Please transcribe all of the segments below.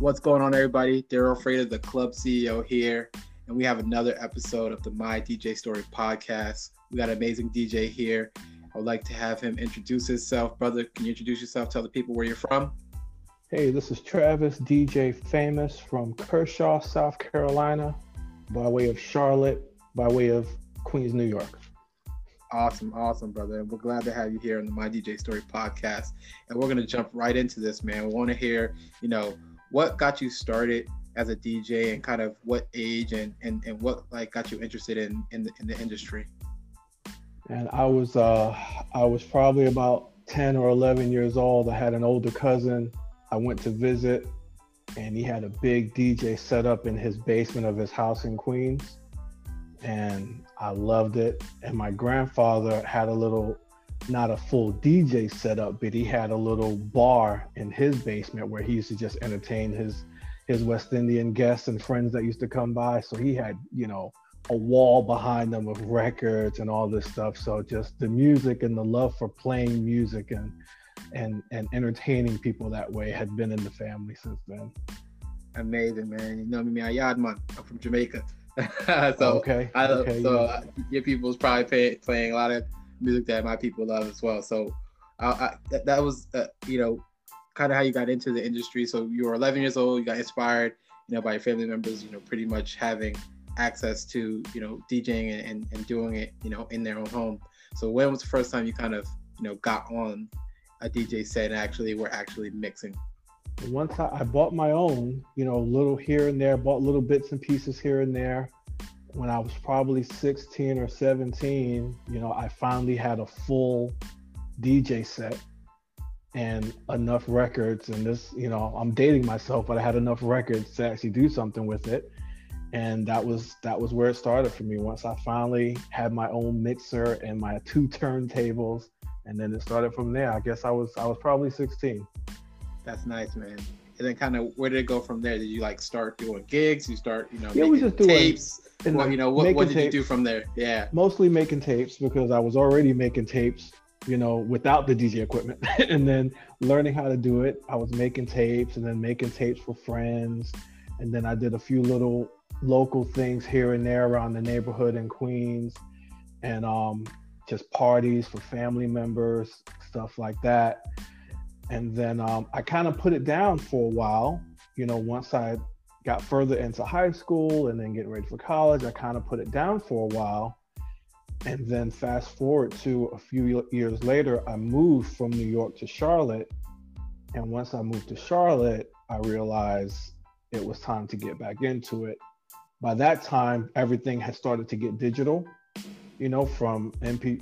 What's going on, everybody? Daryl Frater, the club CEO here, and we have another episode of the My DJ Story podcast. We got an amazing DJ here. I would like to have him introduce himself. Brother, can you introduce yourself? Tell the people where you're from. Hey, this is Travis, DJ Famous from Kershaw, South Carolina, by way of Charlotte, by way of Queens, New York. Awesome, brother. And we're glad to have you here on the My DJ Story podcast. And we're going to jump right into this, man. We want to hear, what got you started as a DJ and kind of what age and what got you interested in the industry. And I was probably about 10 or 11 years old. I had an older cousin. I went to visit, and he had a big DJ set up in his basement of his house in Queens. And I loved it. And my grandfather had not a full DJ setup, but he had a little bar in his basement where he used to just entertain his West Indian guests and friends that used to come by. So he had, a wall behind them of records and all this stuff. So just the music and the love for playing music and entertaining people that way had been in the family since then. Amazing, man. You know me, I'm from Jamaica. Your people's probably playing a lot of music that my people love as well. So that was kind of how you got into the industry. So you were 11 years old, you got inspired by your family members, pretty much having access to DJing and doing it in their own home. So when was the first time you kind of got on a DJ set and actually were mixing? Once I bought my own, little here and there, bought little bits and pieces here and there. When I was probably 16 or 17, I finally had a full DJ set and enough records. And this, I'm dating myself, but I had enough records to actually do something with it. And that was where it started for me. Once I finally had my own mixer and my 2 turntables, and then it started from there. I guess I was probably 16. That's nice, man. And then kind of where did it go from there? Did you start doing gigs? You start, we just doing tapes? What did you do from there? Yeah. Mostly making tapes because I was already making tapes, without the DJ equipment. And then learning how to do it. I was making tapes and then making tapes for friends. And then I did a few little local things here and there around the neighborhood in Queens. And just parties for family members, stuff like that. And then I kind of put it down for a while, once I got further into high school and then getting ready for college, I kind of put it down for a while. And then fast forward to a few years later, I moved from New York to Charlotte. And once I moved to Charlotte, I realized it was time to get back into it. By that time, everything had started to get digital. From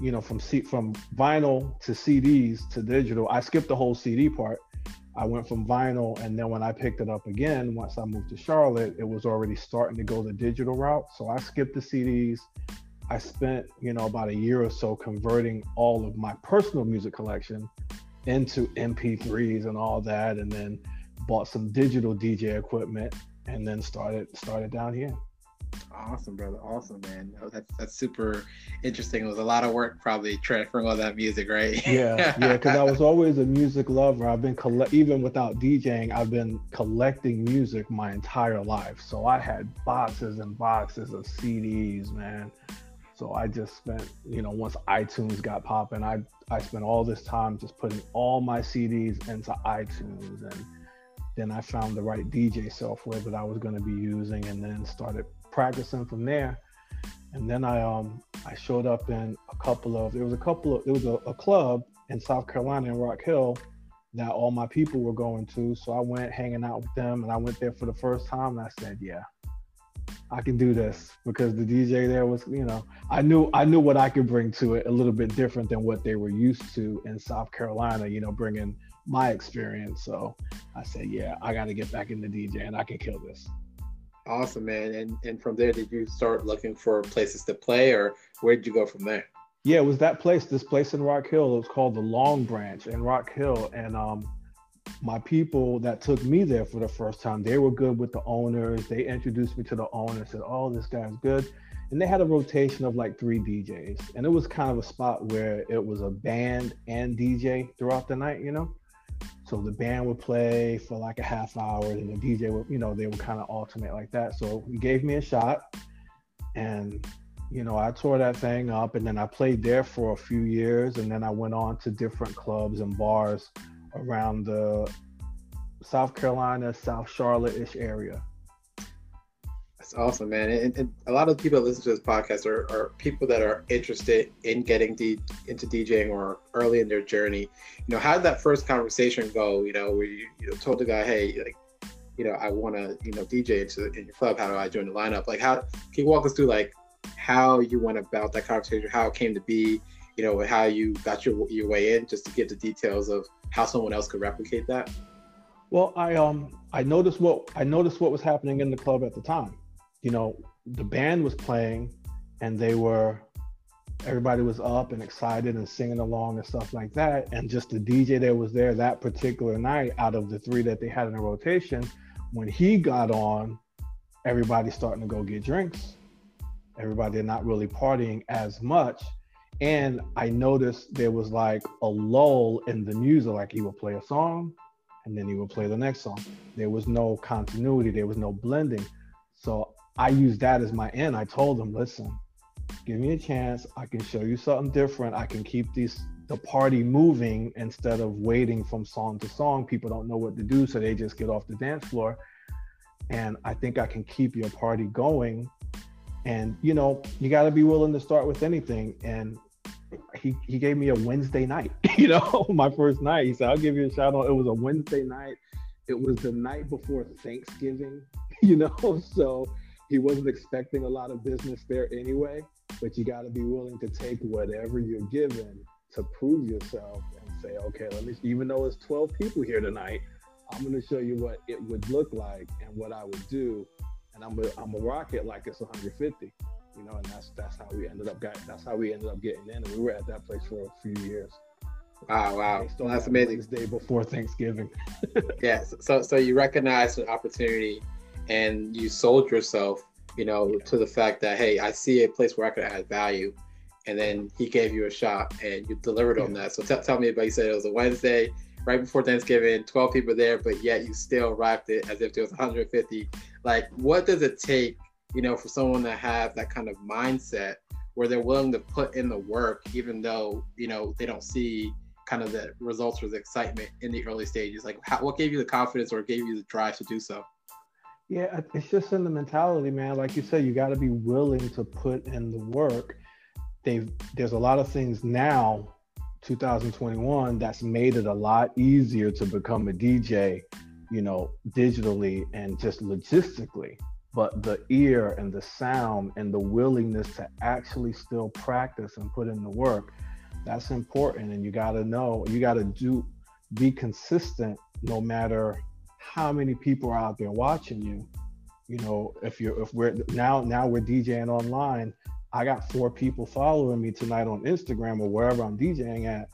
from vinyl to CDs to digital. I skipped the whole CD part. I went from vinyl, and then when I picked it up again, once I moved to Charlotte, it was already starting to go the digital route. So I skipped the CDs. I spent, about a year or so converting all of my personal music collection into MP3s and all that, and then bought some digital DJ equipment, and then started down here. Awesome, brother. Awesome, man. That's super interesting. It was a lot of work probably transferring all that music, right? Yeah, because I was always a music lover. I've been even without DJing, I've been collecting music my entire life. So I had boxes and boxes of CDs, man. So I just spent, once iTunes got popping, I spent all this time just putting all my CDs into iTunes, and then I found the right DJ software that I was going to be using, and then started practicing from there. And then I showed up in there was a club in South Carolina in Rock Hill that all my people were going to. So I went hanging out with them, and I went there for the first time, and I said, yeah, I can do this, because the DJ there was, I knew what I could bring to it, a little bit different than what they were used to in South Carolina, bringing my experience. So I said, yeah, I got to get back into DJ and I can kill this. Awesome, man. And from there, did you start looking for places to play, or where did you go from there? Yeah, it was this place in Rock Hill. It was called the Long Branch in Rock Hill. And my people that took me there for the first time, they were good with the owners. They introduced me to the owner, said, oh, this guy's good. And they had a rotation of 3 DJs. And it was kind of a spot where it was a band and DJ throughout the night, So the band would play for like a half hour, and the DJ would, they would kind of alternate like that. So he gave me a shot, and I tore that thing up, and then I played there for a few years, and then I went on to different clubs and bars around the South Carolina, South Charlotte-ish area. That's awesome, man. And a lot of people that listen to this podcast are people that are interested in getting into DJing or early in their journey. How did that first conversation go? Where you told the guy, hey, like, I want to, DJ in your club. How do I join the lineup? Like, how can you walk us through like how you went about that conversation, how it came to be, and how you got your way in, just to get the details of how someone else could replicate that? Well, I noticed what was happening in the club at the time. The band was playing, and everybody was up and excited and singing along and stuff like that. And just the DJ that was there that particular night, out of the 3 that they had in a rotation, when he got on, everybody's starting to go get drinks. Everybody not really partying as much. And I noticed there was like a lull in the music, like he would play a song and then he would play the next song. There was no continuity, there was no blending. So I used that as my in. I told him, listen, give me a chance. I can show you something different. I can keep the party moving instead of waiting from song to song. People don't know what to do, so they just get off the dance floor. And I think I can keep your party going. And, you got to be willing to start with anything. And he gave me a Wednesday night, my first night. He said, I'll give you a shout out. It was a Wednesday night. It was the night before Thanksgiving, so he wasn't expecting a lot of business there anyway, but you got to be willing to take whatever you're given to prove yourself and say, okay, even though it's 12 people here tonight, I'm going to show you what it would look like and what I would do. And I'm gonna rock it like it's 150, and that's how we ended up getting in. And we were at that place for a few years. Wow. Well, that's amazing. Wednesday before Thanksgiving. Yeah. So you recognized an opportunity and you sold yourself, to the fact that, hey, I see a place where I could add value. And then he gave you a shot and you delivered on that. So tell me about, you said it was a Wednesday right before Thanksgiving, 12 people there, but yet you still rocked it as if there was 150. Like, what does it take, for someone to have that kind of mindset where they're willing to put in the work, even though, they don't see kind of the results or the excitement in the early stages? Like, what gave you the confidence or gave you the drive to do so? Yeah, it's just in the mentality, man. Like you said, you got to be willing to put in the work. There's a lot of things now, 2021, that's made it a lot easier to become a DJ, digitally and just logistically. But the ear and the sound and the willingness to actually still practice and put in the work, that's important. And you got to be consistent no matter how many people are out there watching you. If we're now we're DJing online, I got 4 people following me tonight on Instagram or wherever I'm DJing at,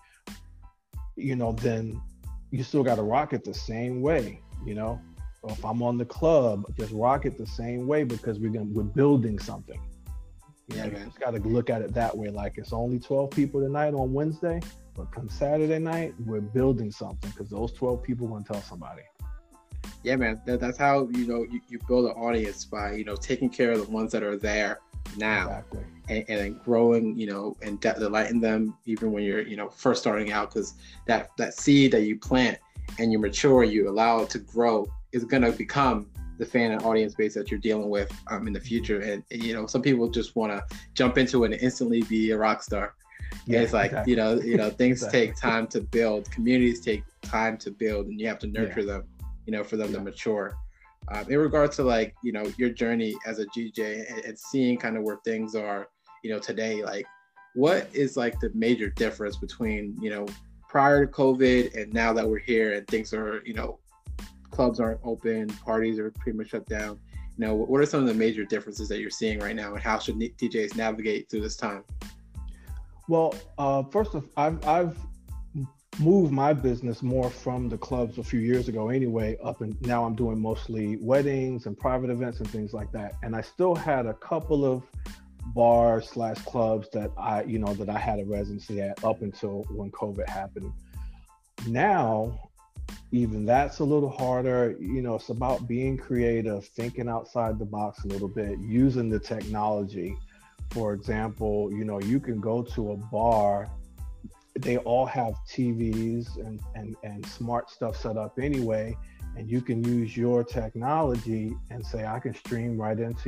then you still got to rock it the same way, Or if I'm on the club, just rock it the same way, because we're building something. Yeah, man. You just got to look at it that way. Like, it's only 12 people tonight on Wednesday, but come Saturday night, we're building something, because those 12 people are going to tell somebody. Yeah, man. That's how, you build an audience, by, taking care of the ones that are there now. Exactly. And then growing, and delighting them even when you're, first starting out, because that seed that you plant and you mature, you allow it to grow, is going to become the fan and audience base that you're dealing with in the future. And some people just want to jump into it and instantly be a rock star. Yeah, it's like, exactly. Things exactly. take time to build. Communities take time to build, and you have to nurture them, for them to mature. In regards to, like, your journey as a DJ and seeing kind of where things are, today, like, what is like the major difference between, prior to COVID and now that we're here and things are, clubs aren't open, parties are pretty much shut down? What are some of the major differences that you're seeing right now, and how should DJs navigate through this time? Well, first off, I've moved my business more from the clubs a few years ago anyway, up, and now I'm doing mostly weddings and private events and things like that. And I still had a couple of bars / clubs that I had a residency at up until when COVID happened. Now, even that's a little harder. You know, it's about being creative, thinking outside the box a little bit, using the technology. For example, you know, you can go to a bar, they all have TVs and smart stuff set up anyway, and you can use your technology and say, I can stream right into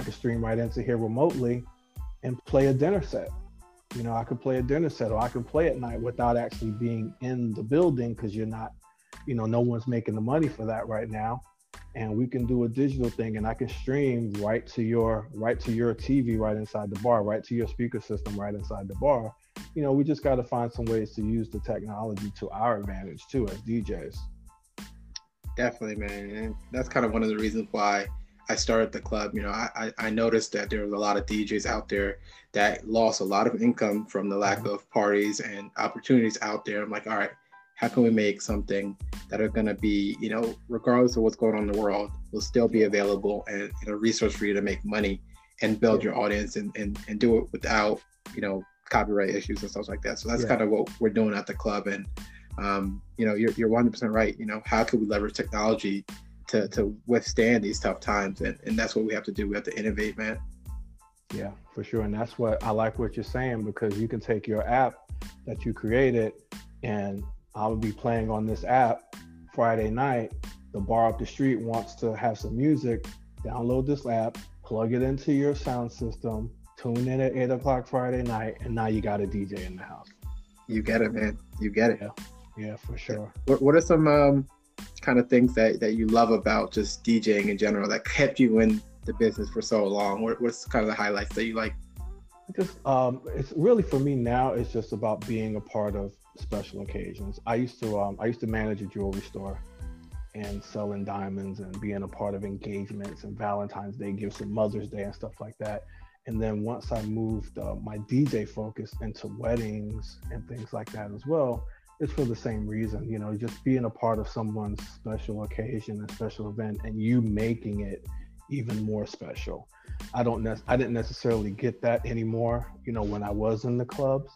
here remotely and play a dinner set. You know, I could play a dinner set, or I can play at night without actually being in the building, because you're not, you know, no one's making the money for that right now. And we can do a digital thing, and I can stream right to your TV right inside the bar, right to your speaker system right inside the bar. You know, we just got to find some ways to use the technology to our advantage too as DJs. Definitely, man. And that's kind of one of the reasons why I started the club. You know, I noticed that there was a lot of DJs out there that lost a lot of income from the lack of parties and opportunities out there. I'm like, all right, how can we make something that are going to be, you know, regardless of what's going on in the world, will still be available and a resource for you to make money and build your audience and do it without, you know, copyright issues and stuff like that. So that's kind of what we're doing at the club. And, you know, you're 100% right. You know, how can we leverage technology to withstand these tough times? And that's what we have to do. We have to innovate, man. Yeah, for sure. And that's what I like what you're saying, because you can take your app that you created, and I would be playing on this app Friday night. The bar up the street wants to have some music. Download this app, plug it into your sound system, tune in at 8 o'clock Friday night, and now you got a DJ in the house. You get it, man. You get it. Yeah, for sure. What are some kind of things that you love about just DJing in general that kept you in the business for so long? What's kind of the highlights that you like? Just it's really, for me now, it's just about being a part of special occasions. I used to manage a jewelry store and selling diamonds and being a part of engagements and Valentine's Day gifts and Mother's Day and stuff like that. And then once I moved my DJ focus into weddings and things like that as well, it's for the same reason, you know, just being a part of someone's special occasion and special event, and you making it even more special. I didn't necessarily get that anymore, you know, when I was in the clubs.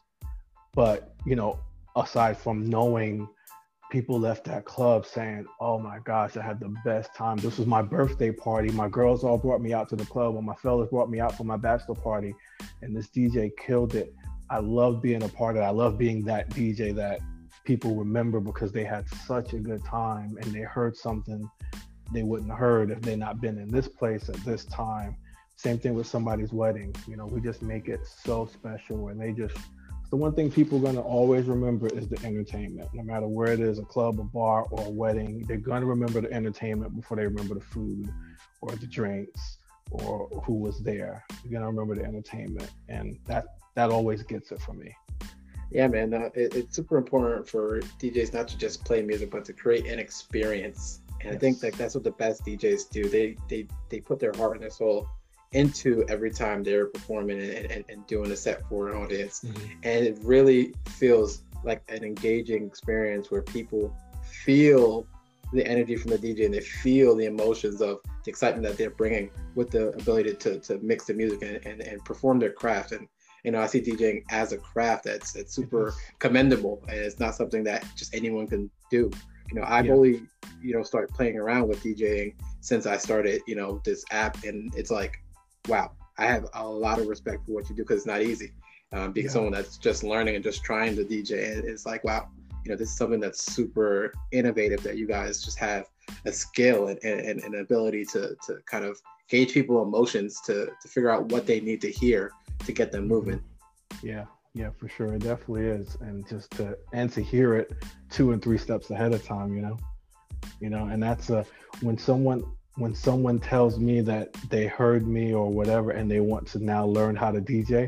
But, you know, aside from knowing people left that club saying, oh my gosh, I had the best time. This was my birthday party. My girls all brought me out to the club, or my fellas brought me out for my bachelor party, and this DJ killed it. I love being a part of it. I love being that DJ that people remember because they had such a good time and they heard something they wouldn't have heard if they not been in this place at this time. Same thing with somebody's wedding. You know, we just make it so special, and it's the one thing people are going to always remember is the entertainment. No matter where it is, a club, a bar, or a wedding, they're going to remember the entertainment before they remember the food or the drinks or who was there. You're going to remember the entertainment, and that always gets it for me. Yeah, man, it's super important for DJs not to just play music, but to create an experience. And yes. I think that's what the best DJs do. They put their heart and their soul into every time they're performing and doing a set for an audience. Mm-hmm. And it really feels like an engaging experience where people feel the energy from the DJ and they feel the emotions of the excitement that they're bringing with the ability to mix the music and perform their craft. And you know, I see DJing as a craft that's super commendable, and it's not something that just anyone can do. You know, I've only, you know, started playing around with DJing since I started, you know, this app, and it's like, wow, I have a lot of respect for what you do, because it's not easy. Being someone that's just learning and just trying to DJ, and it's like, wow, you know, this is something that's super innovative, that you guys just have a skill and an ability to kind of gauge people's emotions to figure out what they need to hear to get them moving. Yeah, for sure. It definitely is. And just to hear it 2 and 3 steps ahead of time, you know, and that's when someone tells me that they heard me or whatever, and they want to now learn how to DJ,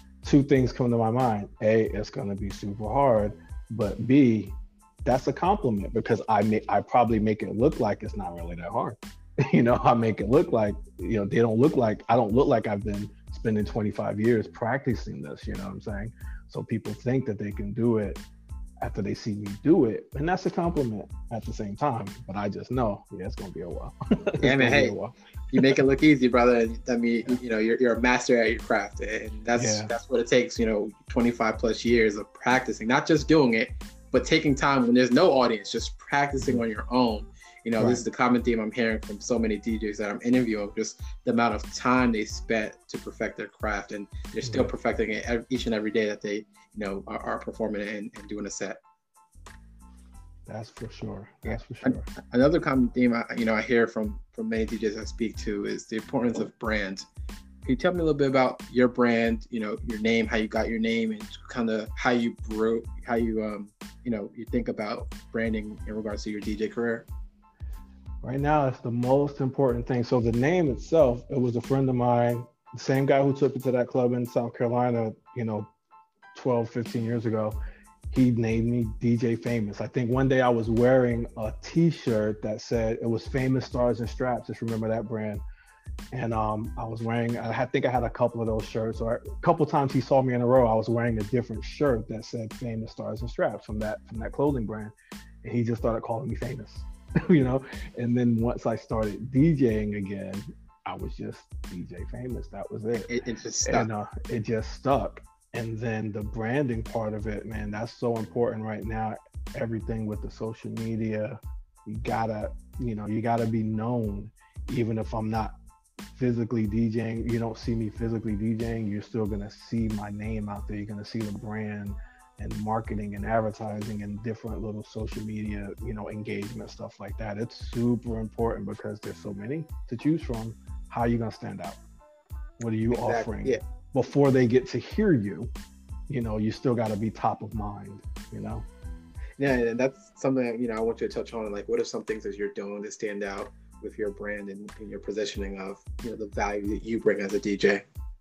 2 things come to my mind. A, it's going to be super hard, but B, that's a compliment, because I probably make it look like it's not really that hard. You know, I make it look like, you know, I don't look like I've been spending 25 years practicing this, you know what I'm saying? So people think that they can do it after they see me do it, and that's a compliment at the same time. But I just know, it's gonna be a while. Yeah, man. Hey, you make it look easy, brother. I mean, you know, you're a master at your craft, and that's what it takes. You know, 25 plus years of practicing, not just doing it, but taking time when there's no audience, just practicing on your own. You know, Right. this is the common theme I'm hearing from so many DJs that I'm interviewing, just the amount of time they spent to perfect their craft, and they're still perfecting it each and every day that they, are performing and doing a set. That's for sure. That's for sure. Another common theme, I hear from many DJs I speak to is the importance of brand. Can you tell me a little bit about your brand, your name, how you got your name, and kind of how you grew, how you, you think about branding in regards to your DJ career? Right now, it's the most important thing. So the name itself, it was a friend of mine, the same guy who took me to that club in South Carolina, 12, 15 years ago. He named me DJ Famous. I think one day I was wearing a t-shirt that said, it was Famous Stars and Straps. Just remember that brand. And I was wearing, I think I had a couple of those shirts, or a couple of times he saw me in a row, I was wearing a different shirt that said Famous Stars and Straps from that clothing brand. And he just started calling me Famous, and then once I started DJing again, I was just DJ Famous. That was it. It just stuck. And it just stuck. And then the branding part of it, man, that's so important right now. Everything with the social media, you gotta be known. Even if I'm not physically DJing, you don't see me physically DJing, you're still gonna see my name out there. You're gonna see the brand and marketing and advertising and different little social media, engagement, stuff like that. It's super important because there's so many to choose from. How are you gonna stand out? What are you offering? Yeah. Before they get to hear you, you still got to be top of mind, Yeah, and that's something, I want you to touch on, like, what are some things that you're doing to stand out with your brand and your positioning of, the value that you bring as a DJ?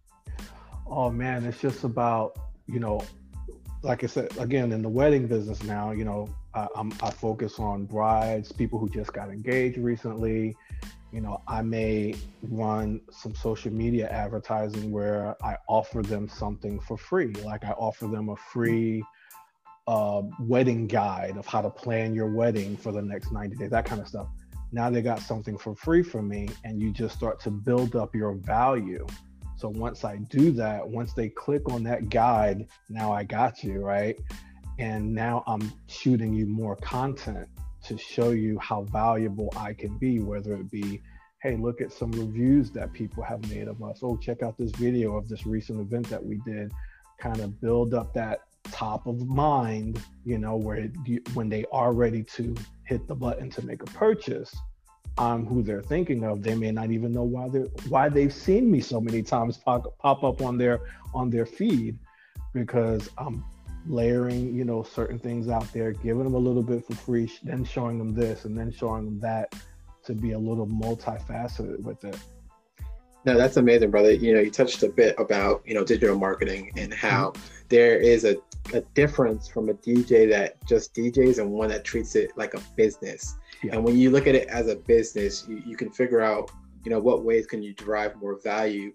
Oh man, it's just about, like I said, again, in the wedding business now, I focus on brides, people who just got engaged recently. I may run some social media advertising where I offer them something for free. Like I offer them a free wedding guide of how to plan your wedding for the next 90 days, that kind of stuff. Now they got something for free from me, and you just start to build up your value. So once I do that, once they click on that guide, now I got you, right? And now I'm shooting you more content to show you how valuable I can be, whether it be, hey, look at some reviews that people have made of us. Oh, check out this video of this recent event that we did. Kind of build up that top of mind, where when they are ready to hit the button to make a purchase, I'm who they're thinking of. They may not even know why they've seen me so many times pop up on their feed, because I'm layering, certain things out there, giving them a little bit for free, then showing them this and then showing them that, to be a little multifaceted with it. No, that's amazing, brother. You touched a bit about, digital marketing and how there is a difference from a DJ that just DJs and one that treats it like a business. Yeah. And when you look at it as a business, you can figure out, what ways can you derive more value,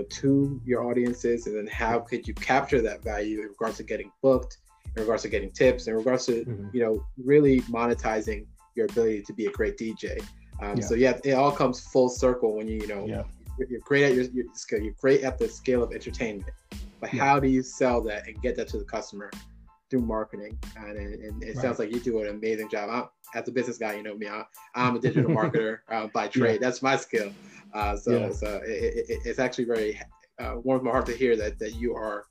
to your audiences, and then how could you capture that value in regards to getting booked, in regards to getting tips, in regards to, really monetizing your ability to be a great DJ. So yeah, it all comes full circle when you're great at your skill, you're great at the scale of entertainment, but how do you sell that and get that to the customer through marketing? And it sounds like you do an amazing job. As a business guy, you know me, I'm a digital marketer by trade. That's my skill. So it's actually very warms my heart to hear that you are,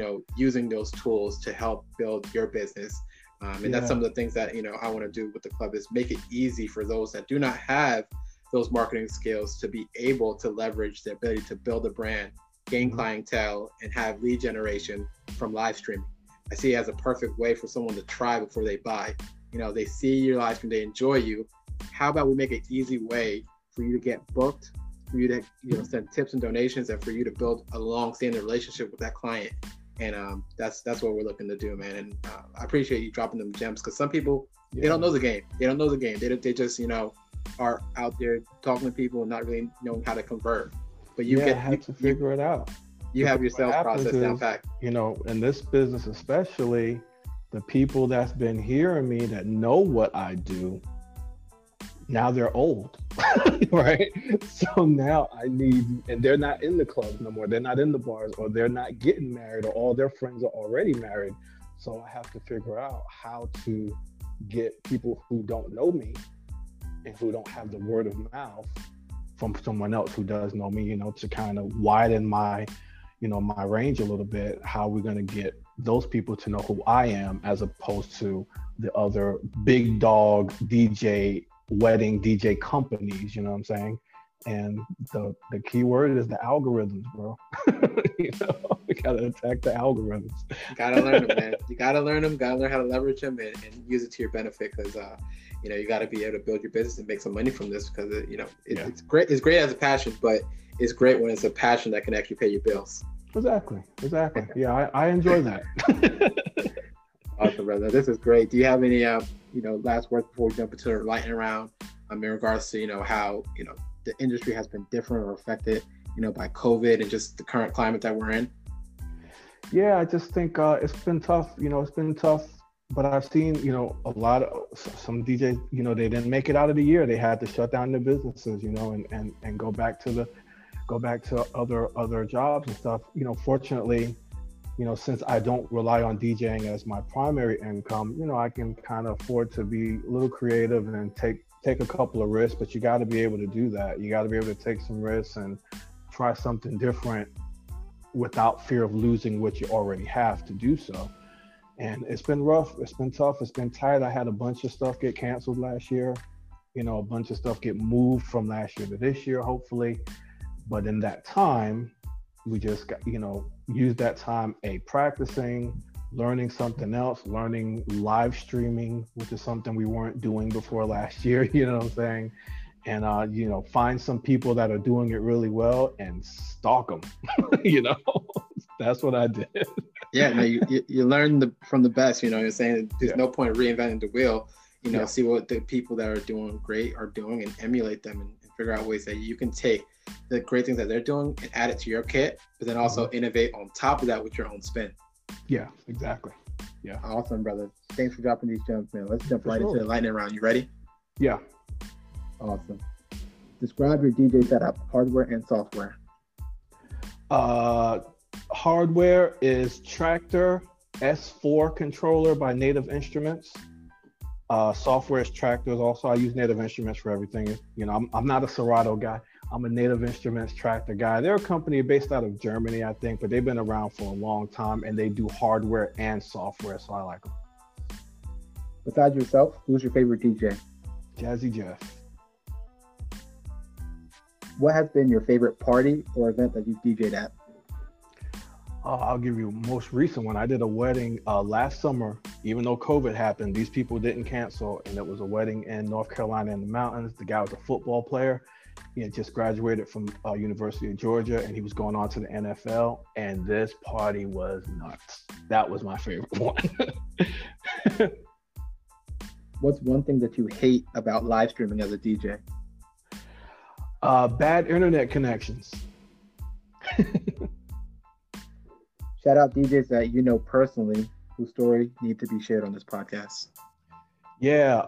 using those tools to help build your business. And that's some of the things that, I want to do with the club, is make it easy for those that do not have those marketing skills to be able to leverage their ability to build a brand, gain clientele, and have lead generation from live streaming. I see it as a perfect way for someone to try before they buy. They see your live stream, they enjoy you. How about we make an easy way for you to get booked, for you to send tips and donations, and for you to build a long-standing relationship with that client. And that's what we're looking to do, man. And I appreciate you dropping them gems, because some people, they don't know the game. They don't know the game. They just, are out there talking to people and not really knowing how to convert. But you have to figure it out. You have your sales process down pat. In this business especially, the people that's been hearing me that know what I do, now they're old, right? So now and they're not in the clubs no more. They're not in the bars, or they're not getting married, or all their friends are already married. So I have to figure out how to get people who don't know me and who don't have the word of mouth from someone else who does know me, to kind of widen my, my range a little bit. How we're going to get those people to know who I am, as opposed to the other big dog wedding DJ companies, you know what I'm saying? And the key word is the algorithms, bro. We gotta attack the algorithms. You gotta learn them, man. You gotta learn them. Gotta learn how to leverage them and use it to your benefit. Because you gotta be able to build your business and make some money from this. Because it's great. It's great as a passion, but it's great when it's a passion that can actually pay your bills. Exactly. Yeah, I enjoy that. Awesome, brother. This is great. Do you have any last words before we jump into the lightning round? In regards to how the industry has been different or affected, by COVID and just the current climate that we're in? Yeah, I just think it's been tough. It's been tough, but I've seen, a lot of some DJs, they didn't make it out of the year. They had to shut down their businesses, and go back to other jobs and stuff. Fortunately, since I don't rely on DJing as my primary income, I can kind of afford to be a little creative and take a couple of risks, but you got to be able to do that. You got to be able to take some risks and try something different without fear of losing what you already have to do so. And it's been rough. It's been tough. It's been tight. I had a bunch of stuff get canceled last year, a bunch of stuff get moved from last year to this year, hopefully. But in that time, we just got, use that time, practicing, learning something else, learning live streaming, which is something we weren't doing before last year, you know what I'm saying? And, find some people that are doing it really well and stalk them, That's what I did. Yeah, no, you learn from the best, you're saying there's no point reinventing the wheel, see what the people that are doing great are doing and emulate them and figure out ways that you can take the great things that they're doing and add it to your kit, but then also innovate on top of that with your own spin. Yeah, exactly. Yeah. Awesome, brother. Thanks for dropping these gems, man. Let's jump into the lightning round. You ready? Yeah. Awesome. Describe your DJ setup, hardware and software. Hardware is Traktor S4 controller by Native Instruments. Software is Traktors. Also, I use Native Instruments for everything. I'm not a Serato guy. I'm a Native Instruments Traktor guy. They're a company based out of Germany, I think, but they've been around for a long time and they do hardware and software, so I like them. Besides yourself, who's your favorite DJ? Jazzy Jeff. What has been your favorite party or event that you've DJ'd at? I'll give you the most recent one. I did a wedding last summer. Even though COVID happened, these people didn't cancel, and it was a wedding in North Carolina in the mountains. The guy was a football player. He had just graduated from University of Georgia, and he was going on to the NFL, and this party was nuts. That was my favorite one. What's one thing that you hate about live streaming as a DJ? Bad internet connections. Shout out DJs that you know personally whose story need to be shared on this podcast. Yeah,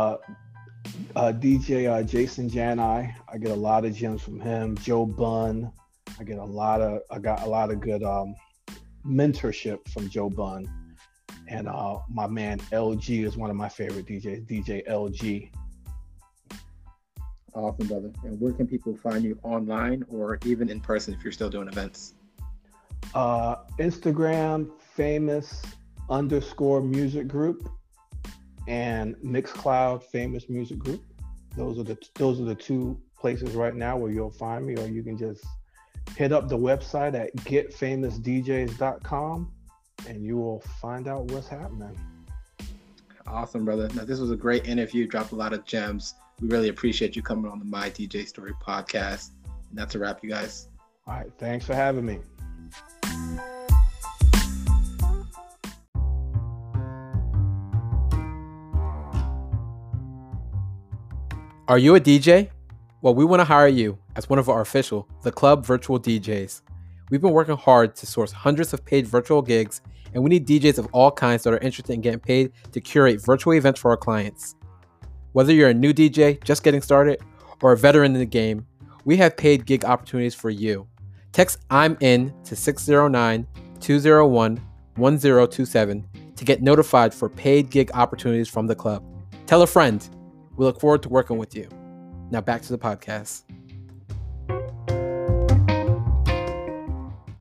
DJ Jason Janai. I get a lot of gems from him. Joe Bunn. I got a lot of good mentorship from Joe Bunn. And my man LG is one of my favorite DJs, DJ LG. Awesome, brother. And where can people find you online or even in person if you're still doing events? Instagram, famous_music group, and Mixcloud, famous music group. Those are the two places right now where you'll find me, or you can just hit up the website at getfamousdjs.com and you will find out what's happening. Awesome, brother. Now, this was a great interview. Dropped a lot of gems. We really appreciate you coming on the My DJ Story podcast. And that's a wrap, you guys. All right. Thanks for having me. Are you a DJ? Well, we want to hire you as one of our official The Club virtual DJs. We've been working hard to source hundreds of paid virtual gigs, and we need DJs of all kinds that are interested in getting paid to curate virtual events for our clients. Whether you're a new DJ just getting started or a veteran in the game, we have paid gig opportunities for you. Text I'm in to 609-201-1027 to get notified for paid gig opportunities from the club. Tell a friend. We look forward to working with you. Now back to the podcast.